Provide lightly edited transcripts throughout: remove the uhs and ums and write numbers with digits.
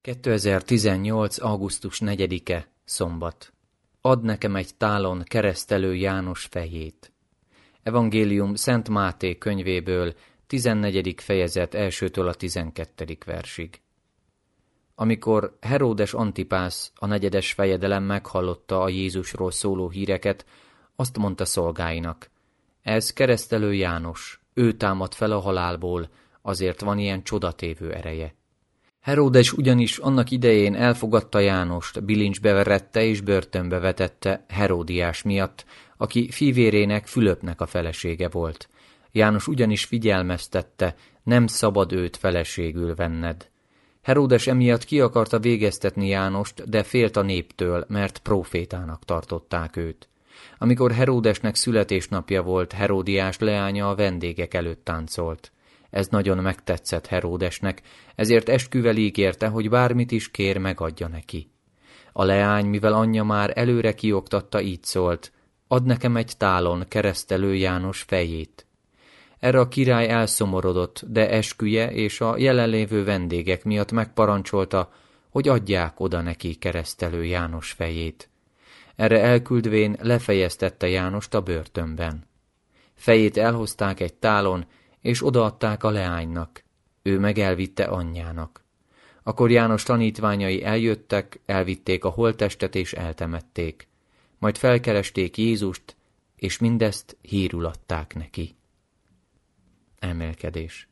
2018. augusztus 4-e, szombat. Add nekem egy tálon Keresztelő János fejét. Evangélium Szent Máté könyvéből, 14. fejezet 1-től a 12. versig. Amikor Heródes Antipász, a 4. fejedelem meghallotta a Jézusról szóló híreket, azt mondta szolgáinak: ez Keresztelő János, ő támad fel a halálból, azért van ilyen csodatévő ereje. Heródes ugyanis annak idején elfogadta Jánost, bilincsbe verette és börtönbe vetette Heródiás miatt, aki fivérének, Fülöpnek a felesége volt. János ugyanis figyelmeztette, nem szabad őt feleségül venned. Heródes emiatt ki akarta végeztetni Jánost, de félt a néptől, mert prófétának tartották őt. Amikor Heródesnek születésnapja volt, Heródiás leánya a vendégek előtt táncolt. Ez nagyon megtetszett Heródesnek, ezért esküvel ígérte, hogy bármit is kér, megadja neki. A leány, mivel anyja már előre kioktatta, így szólt: add nekem egy tálon Keresztelő János fejét. Erre a király elszomorodott, de esküje és a jelenlévő vendégek miatt megparancsolta, hogy adják oda neki Keresztelő János fejét. Erre elküldvén lefejeztette Jánost a börtönben. Fejét elhozták egy tálon, és odaadták a leánynak, ő meg elvitte anyjának. Akkor János tanítványai eljöttek, elvitték a holttestet és eltemették. Majd felkeresték Jézust, és mindezt hírül adták neki. Emelkedés.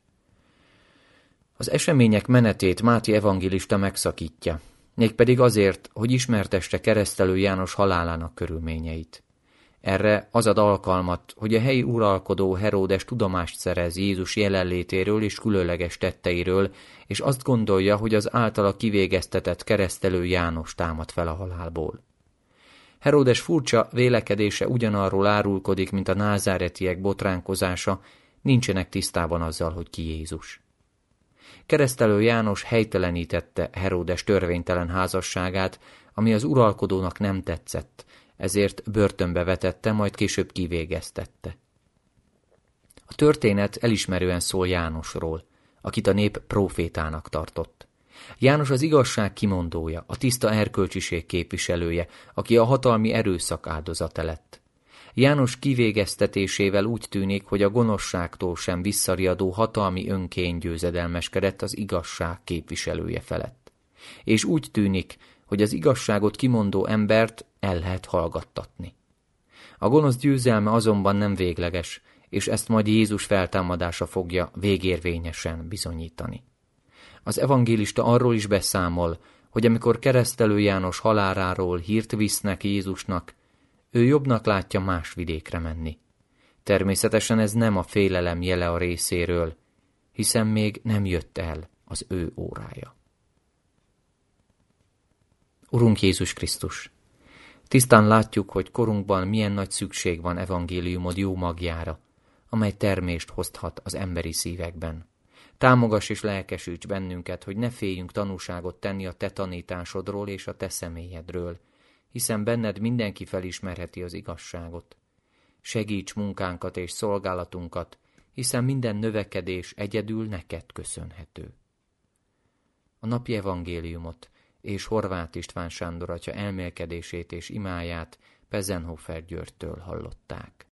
Az események menetét Máté evangélista megszakítja, mégpedig azért, hogy ismertesse Keresztelő János halálának körülményeit. Erre az ad alkalmat, hogy a helyi uralkodó Heródes tudomást szerez Jézus jelenlétéről és különleges tetteiről, és azt gondolja, hogy az általa kivégeztetett Keresztelő János támad fel a halálból. Heródes furcsa vélekedése ugyanarról árulkodik, mint a názáretiek botránkozása, nincsenek tisztában azzal, hogy ki Jézus. Keresztelő János helytelenítette Heródes törvénytelen házasságát, ami az uralkodónak nem tetszett, ezért börtönbe vetette, majd később kivégeztette. A történet elismerően szól Jánosról, akit a nép prófétának tartott. János az igazság kimondója, a tiszta erkölcsiség képviselője, aki a hatalmi erőszak áldozata lett. János kivégeztetésével úgy tűnik, hogy a gonoszságtól sem visszariadó hatalmi önkény győzedelmeskedett az igazság képviselője felett. És úgy tűnik, hogy az igazságot kimondó embert el lehet hallgattatni. A gonosz győzelme azonban nem végleges, és ezt majd Jézus feltámadása fogja végérvényesen bizonyítani. Az evangélista arról is beszámol, hogy amikor Keresztelő János haláláról hírt visznek Jézusnak, ő jobbnak látja más vidékre menni. Természetesen ez nem a félelem jele a részéről, hiszen még nem jött el az ő órája. Urunk Jézus Krisztus, tisztán látjuk, hogy korunkban milyen nagy szükség van evangéliumod jó magjára, amely termést hozhat az emberi szívekben. Támogass és lelkesíts bennünket, hogy ne féljünk tanúságot tenni a te tanításodról és a te személyedről, hiszen benned mindenki felismerheti az igazságot. Segíts munkánkat és szolgálatunkat, hiszen minden növekedés egyedül neked köszönhető. A napi evangéliumot és Horváth István Sándor atya elmélkedését és imáját Pezenhofer Györgytől hallották.